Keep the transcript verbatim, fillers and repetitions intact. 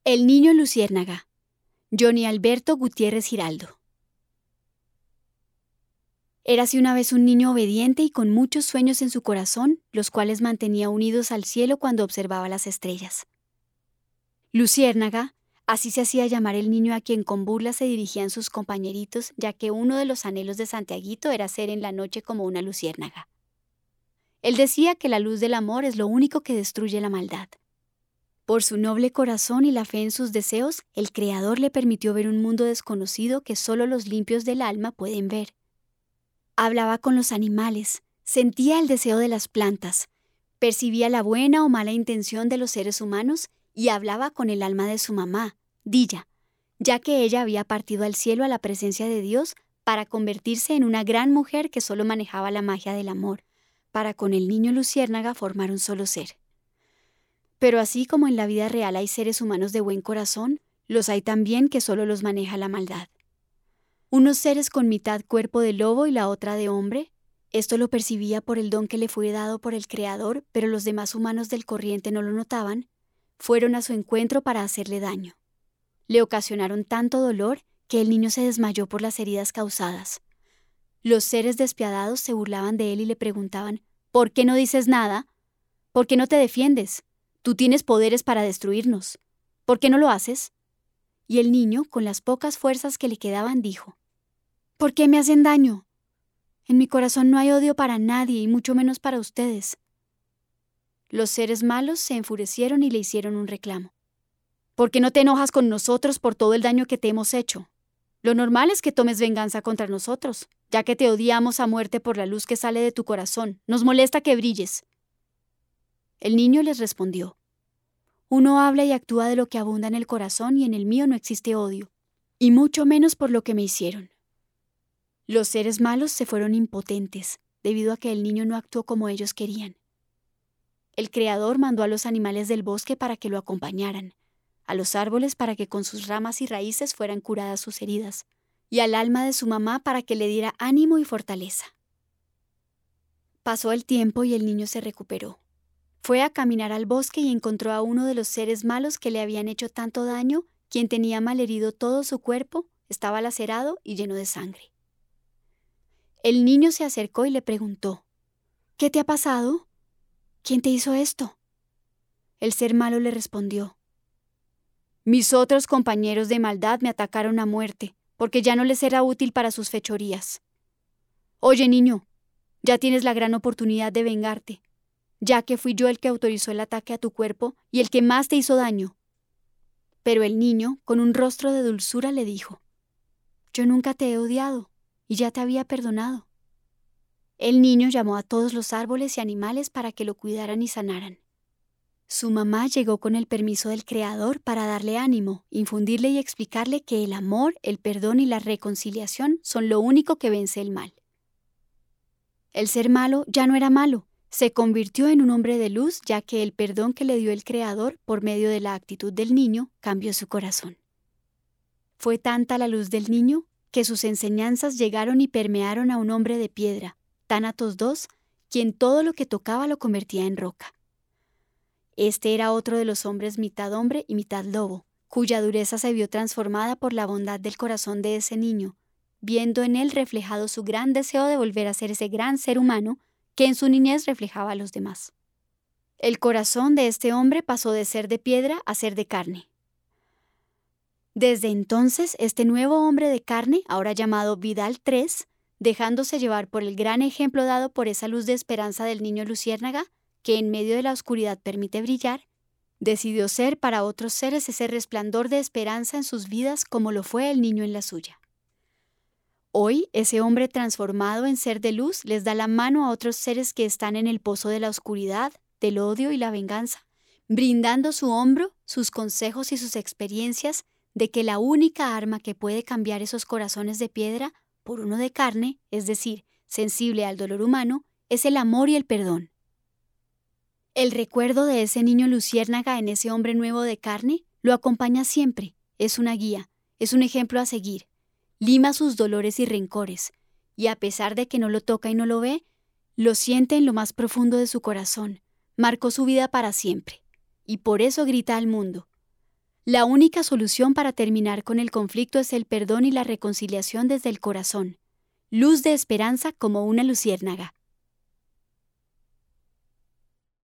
El niño luciérnaga, Johnny Alberto Gutiérrez Giraldo. Érase una vez un niño obediente y con muchos sueños en su corazón, los cuales mantenía unidos al cielo cuando observaba las estrellas. Luciérnaga, así se hacía llamar el niño a quien con burla se dirigían sus compañeritos, ya que uno de los anhelos de Santiaguito era ser en la noche como una luciérnaga. Él decía que la luz del amor es lo único que destruye la maldad. Por su noble corazón y la fe en sus deseos, el Creador le permitió ver un mundo desconocido que solo los limpios del alma pueden ver. Hablaba con los animales, sentía el deseo de las plantas, percibía la buena o mala intención de los seres humanos y hablaba con el alma de su mamá, Dilla, ya que ella había partido al cielo a la presencia de Dios para convertirse en una gran mujer que solo manejaba la magia del amor, para con el niño luciérnaga formar un solo ser. Pero así como en la vida real hay seres humanos de buen corazón, los hay también que solo los maneja la maldad. Unos seres con mitad cuerpo de lobo y la otra de hombre, esto lo percibía por el don que le fue dado por el Creador, pero los demás humanos del corriente no lo notaban, fueron a su encuentro para hacerle daño. Le ocasionaron tanto dolor que el niño se desmayó por las heridas causadas. Los seres despiadados se burlaban de él y le preguntaban, ¿por qué no dices nada? ¿Por qué no te defiendes? Tú tienes poderes para destruirnos. ¿Por qué no lo haces? Y el niño, con las pocas fuerzas que le quedaban, dijo, ¿por qué me hacen daño? En mi corazón no hay odio para nadie y mucho menos para ustedes. Los seres malos se enfurecieron y le hicieron un reclamo. ¿Por qué no te enojas con nosotros por todo el daño que te hemos hecho? Lo normal es que tomes venganza contra nosotros, ya que te odiamos a muerte por la luz que sale de tu corazón. Nos molesta que brilles. El niño les respondió, uno habla y actúa de lo que abunda en el corazón y en el mío no existe odio, y mucho menos por lo que me hicieron. Los seres malos se fueron impotentes, debido a que el niño no actuó como ellos querían. El Creador mandó a los animales del bosque para que lo acompañaran, a los árboles para que con sus ramas y raíces fueran curadas sus heridas, y al alma de su mamá para que le diera ánimo y fortaleza. Pasó el tiempo y el niño se recuperó. Fue a caminar al bosque y encontró a uno de los seres malos que le habían hecho tanto daño, quien tenía malherido todo su cuerpo, estaba lacerado y lleno de sangre. El niño se acercó y le preguntó, ¿qué te ha pasado? ¿Quién te hizo esto? El ser malo le respondió, mis otros compañeros de maldad me atacaron a muerte, porque ya no les era útil para sus fechorías. Oye, niño, ya tienes la gran oportunidad de vengarte, ya que fui yo el que autorizó el ataque a tu cuerpo y el que más te hizo daño. Pero el niño, con un rostro de dulzura, le dijo, yo nunca te he odiado y ya te había perdonado. El niño llamó a todos los árboles y animales para que lo cuidaran y sanaran. Su mamá llegó con el permiso del Creador para darle ánimo, infundirle y explicarle que el amor, el perdón y la reconciliación son lo único que vence el mal. El ser malo ya no era malo, se convirtió en un hombre de luz, ya que el perdón que le dio el Creador por medio de la actitud del niño cambió su corazón. Fue tanta la luz del niño que sus enseñanzas llegaron y permearon a un hombre de piedra, Tánatos dos, quien todo lo que tocaba lo convertía en roca. Este era otro de los hombres mitad hombre y mitad lobo, cuya dureza se vio transformada por la bondad del corazón de ese niño, viendo en él reflejado su gran deseo de volver a ser ese gran ser humano que en su niñez reflejaba a los demás. El corazón de este hombre pasó de ser de piedra a ser de carne. Desde entonces, este nuevo hombre de carne, ahora llamado Vidal tres, dejándose llevar por el gran ejemplo dado por esa luz de esperanza del niño luciérnaga, que en medio de la oscuridad permite brillar, decidió ser para otros seres ese resplandor de esperanza en sus vidas como lo fue el niño en la suya. Hoy, ese hombre transformado en ser de luz les da la mano a otros seres que están en el pozo de la oscuridad, del odio y la venganza, brindando su hombro, sus consejos y sus experiencias de que la única arma que puede cambiar esos corazones de piedra por uno de carne, es decir, sensible al dolor humano, es el amor y el perdón. El recuerdo de ese niño luciérnaga en ese hombre nuevo de carne lo acompaña siempre, es una guía, es un ejemplo a seguir. Lima sus dolores y rencores, y a pesar de que no lo toca y no lo ve, lo siente en lo más profundo de su corazón, marcó su vida para siempre, y por eso grita al mundo, La única solución para terminar con el conflicto es el perdón y la reconciliación desde el corazón. Luz de esperanza como una luciérnaga.